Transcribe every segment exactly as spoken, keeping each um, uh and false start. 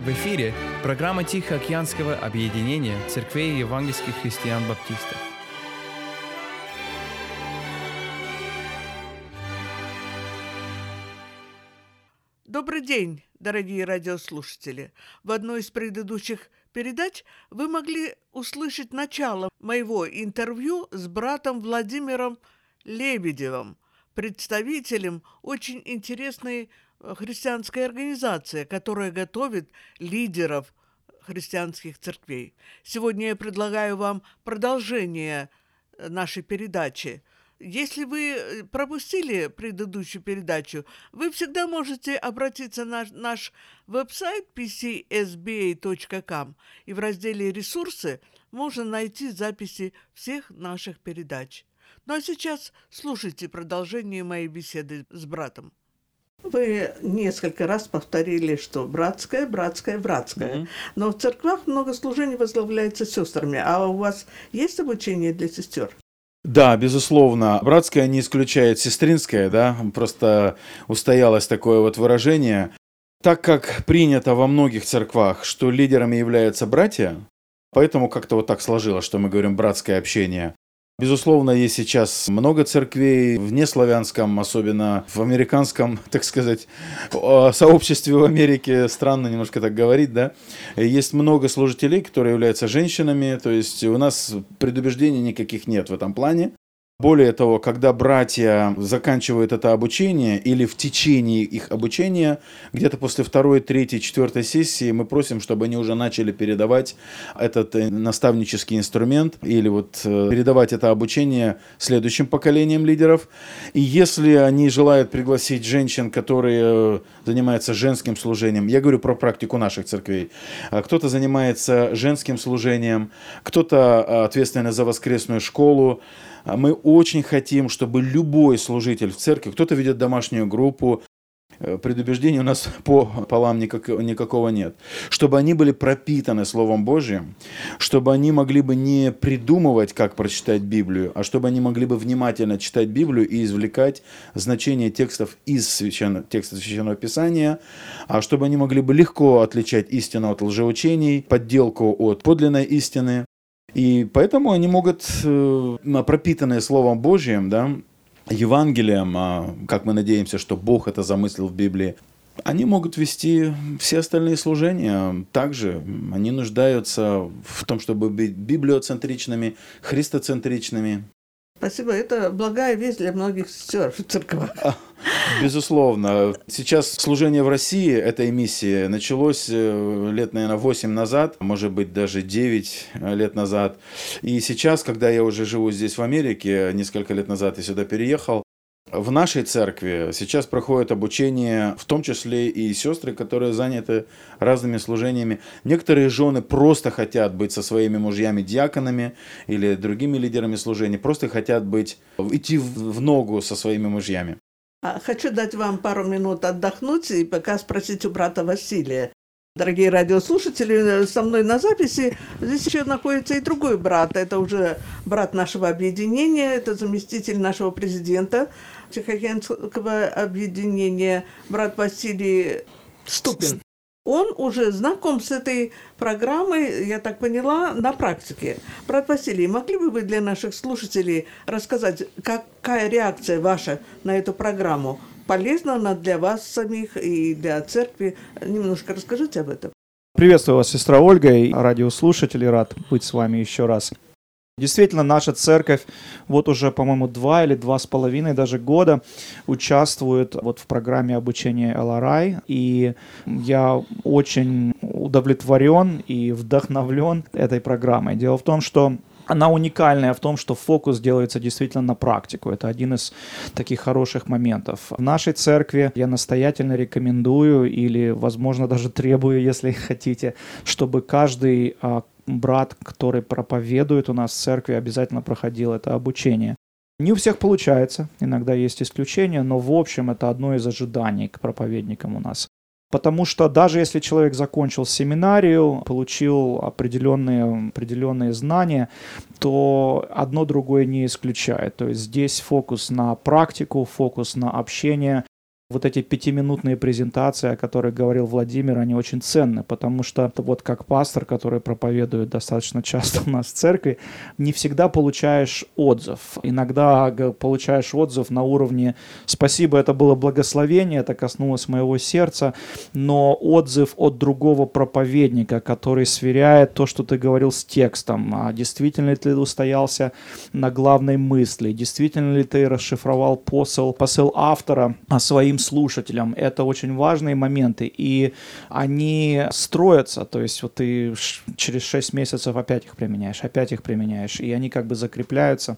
В эфире программа Тихоокеанского объединения церквей евангельских христиан-баптистов. Добрый день, дорогие радиослушатели! В одной из предыдущих передач вы могли услышать начало моего интервью с братом Владимиром Лебедевым, представителем очень интересной христианской организации, которая готовит лидеров христианских церквей. Сегодня я предлагаю вам продолжение нашей передачи. Если вы пропустили предыдущую передачу, вы всегда можете обратиться на наш веб-сайт пи си эс би эй точка ком, и в разделе «Ресурсы» можно найти записи всех наших передач. Ну а сейчас слушайте продолжение моей беседы с братом. Вы несколько раз повторили, что братское, братское, братское. Mm-hmm. Но в церквах много служений возглавляется сестрами. А у вас есть обучение для сестер? Да, безусловно. Братское не исключает сестринское, да, просто устоялось такое вот выражение. Так как принято во многих церквах, что лидерами являются братья, поэтому как-то вот так сложилось, что мы говорим братское общение. Безусловно, есть сейчас много церквей в неславянском, особенно в американском, так сказать, сообществе в Америке, странно немножко так говорить, да. Есть много служителей, которые являются женщинами, то есть у нас предубеждений никаких нет в этом плане. Более того, когда братья заканчивают это обучение или в течение их обучения, где-то после второй, третьей, четвертой сессии мы просим, чтобы они уже начали передавать этот наставнический инструмент или вот передавать это обучение следующим поколениям лидеров. И если они желают пригласить женщин, которые занимаются женским служением, я говорю про практику наших церквей, кто-то занимается женским служением, кто-то ответственный за воскресную школу, мы очень хотим, чтобы любой служитель в церкви, кто-то ведет домашнюю группу, предубеждений у нас пополам никак, никакого нет, чтобы они были пропитаны Словом Божьим, чтобы они могли бы не придумывать, как прочитать Библию, а чтобы они могли бы внимательно читать Библию и извлекать значение текстов из священного, текста Священного Писания, а чтобы они могли бы легко отличать истину от лжеучений, подделку от подлинной истины. И поэтому они могут, пропитанные Словом Божьим, да, Евангелием, как мы надеемся, что Бог это замыслил в Библии, они могут вести все остальные служения. Также они нуждаются в том, чтобы быть библиоцентричными, христоцентричными. Спасибо. Это благая весть для многих сестер в церквах. Безусловно. Сейчас служение в России, этой миссии, началось лет, наверное, восемь назад, может быть, даже девять лет назад. И сейчас, когда я уже живу здесь, в Америке, несколько лет назад я сюда переехал, в нашей церкви сейчас проходит обучение, в том числе и сестры, которые заняты разными служениями. Некоторые жены просто хотят быть со своими мужьями-диаконами или другими лидерами служения, просто хотят быть, идти в ногу со своими мужьями. Хочу дать вам пару минут отдохнуть и пока спросить у брата Василия. Дорогие радиослушатели, со мной на записи здесь еще находится и другой брат. Это уже брат нашего объединения, это заместитель нашего президента Тихоокеанского объединения, брат Василий Ступин. Он уже знаком с этой программой, я так поняла, на практике. Брат Василий, могли бы вы для наших слушателей рассказать, какая реакция ваша на эту программу? Полезна она для вас самих и для церкви? Немножко расскажите об этом. Приветствую вас, сестра Ольга и радиослушатели. Рад быть с вами еще раз. Действительно, наша церковь вот уже, по-моему, два или два с половиной даже года участвует вот в программе обучения эл ар ай, и я очень удовлетворен и вдохновлен этой программой. Дело в том, что она уникальная в том, что фокус делается действительно на практику. Это один из таких хороших моментов. В нашей церкви я настоятельно рекомендую или, возможно, даже требую, если хотите, чтобы каждый брат, который проповедует у нас в церкви, обязательно проходил это обучение. Не у всех получается, иногда есть исключения, но в общем это одно из ожиданий к проповедникам у нас. Потому что даже если человек закончил семинарию, получил определенные, определенные знания, то одно другое не исключает. То есть здесь фокус на практику, фокус на общение, Вот эти пятиминутные презентации, о которых говорил Владимир, они очень ценны, потому что вот как пастор, который проповедует достаточно часто у нас в церкви, не всегда получаешь отзыв. Иногда получаешь отзыв на уровне «спасибо, это было благословение, это коснулось моего сердца», но отзыв от другого проповедника, который сверяет то, что ты говорил с текстом, а действительно ли ты устоялся на главной мысли, действительно ли ты расшифровал посыл, посыл автора своим слушателям. Это очень важные моменты, и они строятся, то есть вот ты через шесть месяцев опять их применяешь, опять их применяешь, и они как бы закрепляются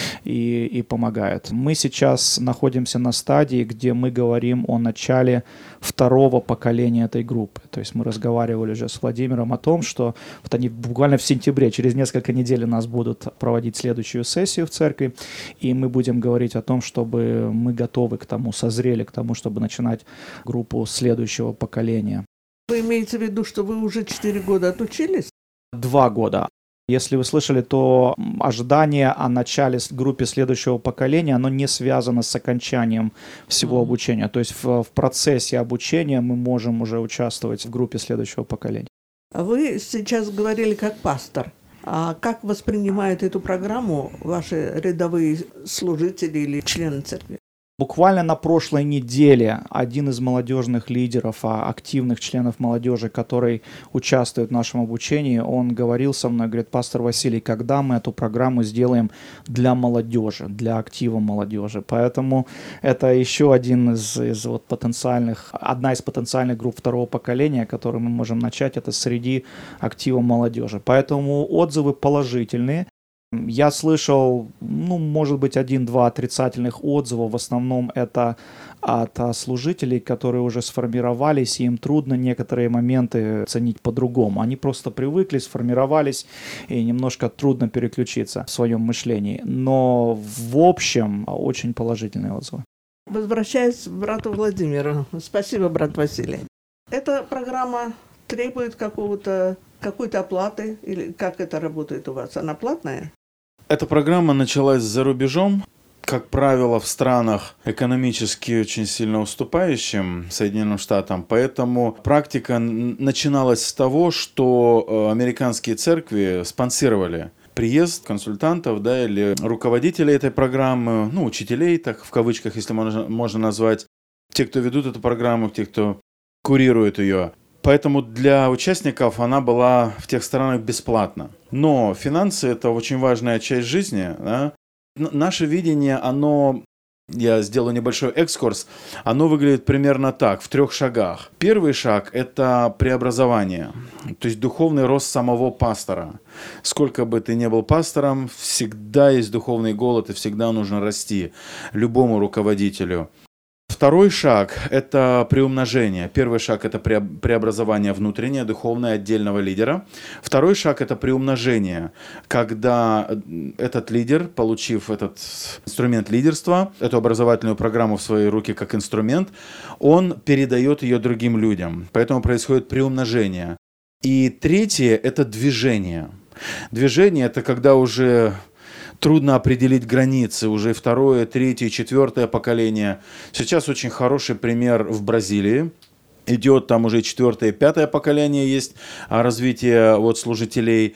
и, и помогают. Мы сейчас находимся на стадии, где мы говорим о начале второго поколения этой группы. То есть мы разговаривали уже с Владимиром о том, что вот они буквально в сентябре, через несколько недель у нас будут проводить следующую сессию в церкви, и мы будем говорить о том, чтобы мы готовы к тому, созрели к тому, чтобы начинать группу следующего поколения. Вы имеете в виду, что вы уже четыре года отучились? Два года. Если вы слышали, то ожидание о начале группы следующего поколения, оно не связано с окончанием всего обучения. То есть в, в процессе обучения мы можем уже участвовать в группе следующего поколения. Вы сейчас говорили как пастор. А как воспринимают эту программу ваши рядовые служители или члены церкви? Буквально на прошлой неделе один из молодежных лидеров, активных членов молодежи, который участвует в нашем обучении, он говорил со мной, говорит: пастор Василий, когда мы эту программу сделаем для молодежи, для актива молодежи? Поэтому это еще один из, из вот потенциальных, одна из потенциальных групп второго поколения, которую мы можем начать, это среди актива молодежи. Поэтому отзывы положительные. Я слышал, ну, может быть, один-два отрицательных отзыва. В основном это от служителей, которые уже сформировались, и им трудно некоторые моменты ценить по-другому. Они просто привыкли, сформировались, и немножко трудно переключиться в своем мышлении. Но в общем очень положительные отзывы. Возвращаясь к брату Владимиру. Спасибо, брат Василий. Эта программа требует какого-то, какой-то оплаты? Или как это работает у вас? Она платная? Эта программа началась за рубежом, как правило, в странах экономически очень сильно уступающим Соединенным Штатам. Поэтому практика начиналась с того, что американские церкви спонсировали приезд консультантов, да, или руководителей этой программы, ну, учителей, так в кавычках, если можно, можно назвать, те, кто ведут эту программу, те, кто курирует ее. Поэтому для участников она была в тех странах бесплатна. Но финансы – это очень важная часть жизни. Да? Наше видение, оно, я сделаю небольшой экскурс, оно выглядит примерно так, в трех шагах. Первый шаг – это преобразование, то есть духовный рост самого пастора. Сколько бы ты ни был пастором, всегда есть духовный голод, и всегда нужно расти любому руководителю. Второй шаг – это приумножение. Первый шаг – это преобразование внутреннее, духовное, отдельного лидера. Второй шаг – это приумножение, когда этот лидер, получив этот инструмент лидерства, эту образовательную программу в свои руки как инструмент, он передает ее другим людям. Поэтому происходит приумножение. И третье – это движение. Движение – это когда уже трудно определить границы, уже второе, третье, четвертое поколение. Сейчас очень хороший пример в Бразилии. Идет там уже четвертое, пятое поколение есть развитие вот служителей,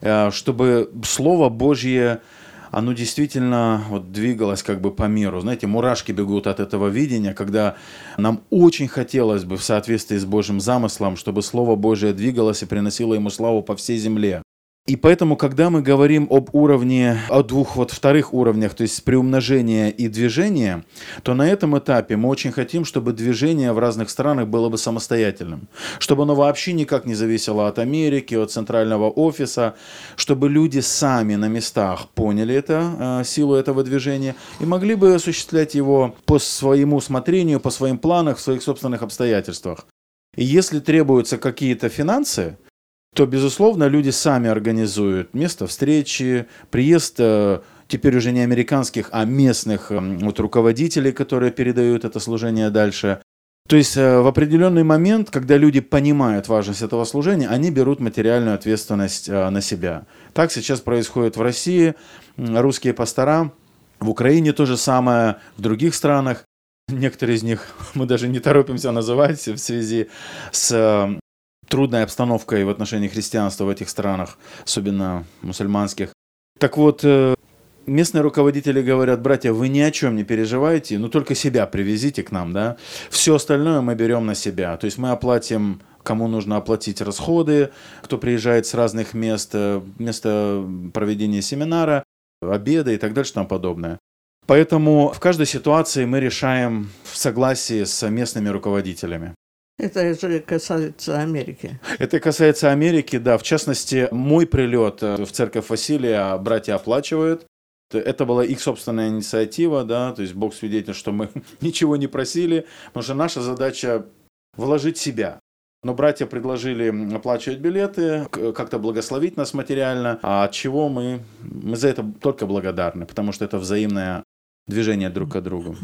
чтобы Слово Божье, оно действительно вот двигалось как бы по миру. Знаете, мурашки бегут от этого видения, когда нам очень хотелось бы в соответствии с Божьим замыслом, чтобы Слово Божие двигалось и приносило ему славу по всей земле. И поэтому, когда мы говорим об уровне, о двух вот вторых уровнях, то есть приумножения и движения, то на этом этапе мы очень хотим, чтобы движение в разных странах было бы самостоятельным, чтобы оно вообще никак не зависело от Америки, от центрального офиса, чтобы люди сами на местах поняли это, силу этого движения и могли бы осуществлять его по своему усмотрению, по своим планам, в своих собственных обстоятельствах. И если требуются какие-то финансы, то, безусловно, люди сами организуют место встречи, приезд теперь уже не американских, а местных вот, руководителей, которые передают это служение дальше. То есть в определенный момент, когда люди понимают важность этого служения, они берут материальную ответственность на себя. Так сейчас происходит в России, русские пастора, в Украине то же самое, в других странах. Некоторые из них мы даже не торопимся называть в связи с трудной обстановкой в отношении христианства в этих странах, особенно мусульманских. Так вот, местные руководители говорят: братья, вы ни о чем не переживайте, но только себя привезите к нам, да. Все остальное мы берем на себя. То есть мы оплатим, кому нужно оплатить расходы, кто приезжает с разных мест, место проведения семинара, обеда и так далее, что там подобное. Поэтому в каждой ситуации мы решаем в согласии с местными руководителями. Это же касается Америки. Это касается Америки, да. В частности, мой прилет в церковь Василия братья оплачивают. Это была их собственная инициатива, да, то есть Бог свидетель, что мы ничего не просили, потому что наша задача вложить себя. Но братья предложили оплачивать билеты, как-то благословить нас материально, а от чего мы, мы за это только благодарны, потому что это взаимное движение друг к другу.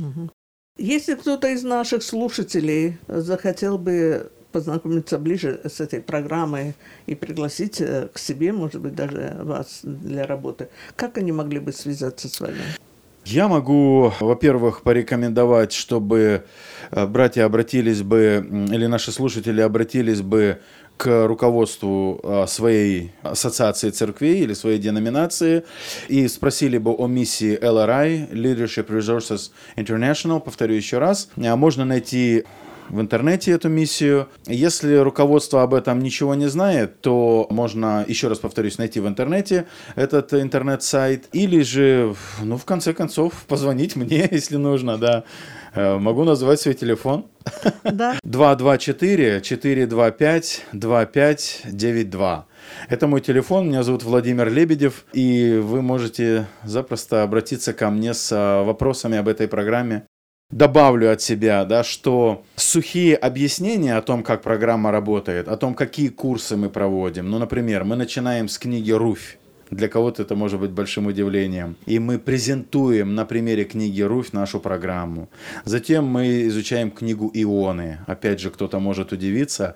Если кто-то из наших слушателей захотел бы познакомиться ближе с этой программой и пригласить к себе, может быть, даже вас для работы, как они могли бы связаться с вами? Я могу, во-первых, порекомендовать, чтобы братья обратились бы, или наши слушатели обратились бы к руководству своей ассоциации церквей или своей деноминации и спросили бы о миссии эл ар ай, Leadership Resources International, повторю еще раз. Можно найти в интернете эту миссию. Если руководство об этом ничего не знает, то можно, еще раз повторюсь, найти в интернете этот интернет-сайт. Или же, ну, в конце концов, позвонить мне, если нужно, да. Могу назвать свой телефон. Да. два два четыре четыре два пять два пять девять два. Это мой телефон, меня зовут Владимир Лебедев, и вы можете запросто обратиться ко мне с вопросами об этой программе. Добавлю от себя, да, что сухие объяснения о том, как программа работает, о том, какие курсы мы проводим. Ну, например, мы начинаем с книги «Руфь». Для кого-то это может быть большим удивлением. И мы презентуем на примере книги «Руфь» нашу программу. Затем мы изучаем книгу «Ионы». Опять же, кто-то может удивиться.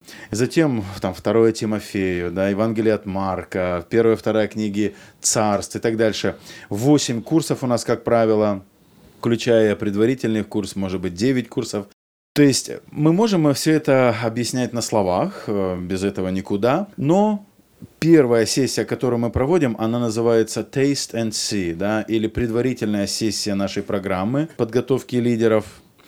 Затем там, второе Тимофею, да, Евангелие от Марка, первая и вторая книги «Царств» и так дальше. Восемь курсов у нас, как правило, включая предварительный курс, может быть, девять курсов. То есть мы можем все это объяснять на словах, без этого никуда, но первая сессия, которую мы проводим, она называется Taste and See, да, или предварительная сессия нашей программы подготовки лидеров.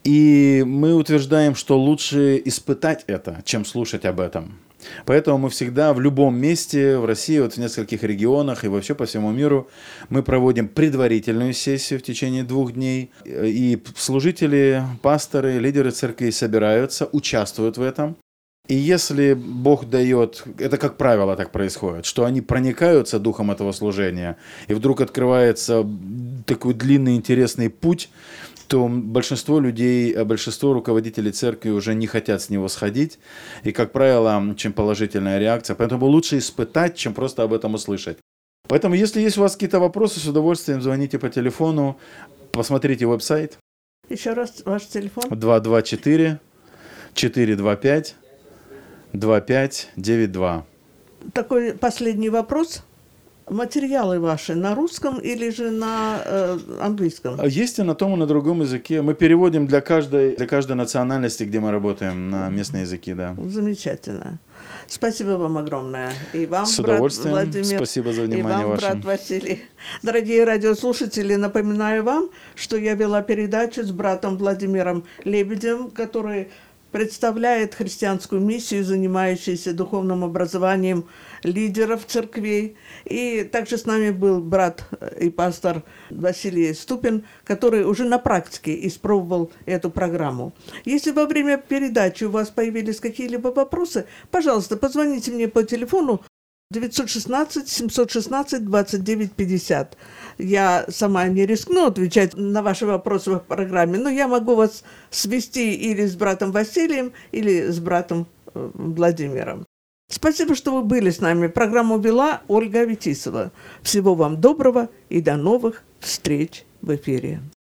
И мы утверждаем, что лучше испытать это, чем слушать об этом. Поэтому мы всегда в любом месте в России, вот в нескольких регионах и вообще по всему миру, мы проводим предварительную сессию в течение двух дней. И служители, пасторы, лидеры церкви собираются, участвуют в этом. И если Бог дает, это как правило так происходит, что они проникаются духом этого служения, и вдруг открывается такой длинный интересный путь, то большинство людей, большинство руководителей церкви уже не хотят с него сходить. И, как правило, очень положительная реакция. Поэтому лучше испытать, чем просто об этом услышать. Поэтому, если есть у вас какие-то вопросы, с удовольствием звоните по телефону, посмотрите веб-сайт. Еще раз ваш телефон. два два четыре четыре два пять два пять девять два. Такой последний вопрос. Материалы ваши на русском или же на э, английском? Есть и на том, и на другом языке. Мы переводим для каждой, для каждой национальности, где мы работаем, на местные языки, да. Замечательно. Спасибо вам огромное. И вам, С брат удовольствием. Владимир, Спасибо за внимание и вам, ваше. брат Василий. Дорогие радиослушатели, напоминаю вам, что я вела передачу с братом Владимиром Лебедем, который представляет христианскую миссию, занимающуюся духовным образованием лидеров церквей. И также с нами был брат и пастор Василий Ступин, который уже на практике испробовал эту программу. Если во время передачи у вас появились какие-либо вопросы, пожалуйста, позвоните мне по телефону девятьсот шестнадцать семьсот шестнадцать двадцать девять пятьдесят. Я сама не рискну отвечать на ваши вопросы в программе, но я могу вас свести или с братом Василием, или с братом Владимиром. Спасибо, что вы были с нами. Программу вела Ольга Аветисова. Всего вам доброго и до новых встреч в эфире.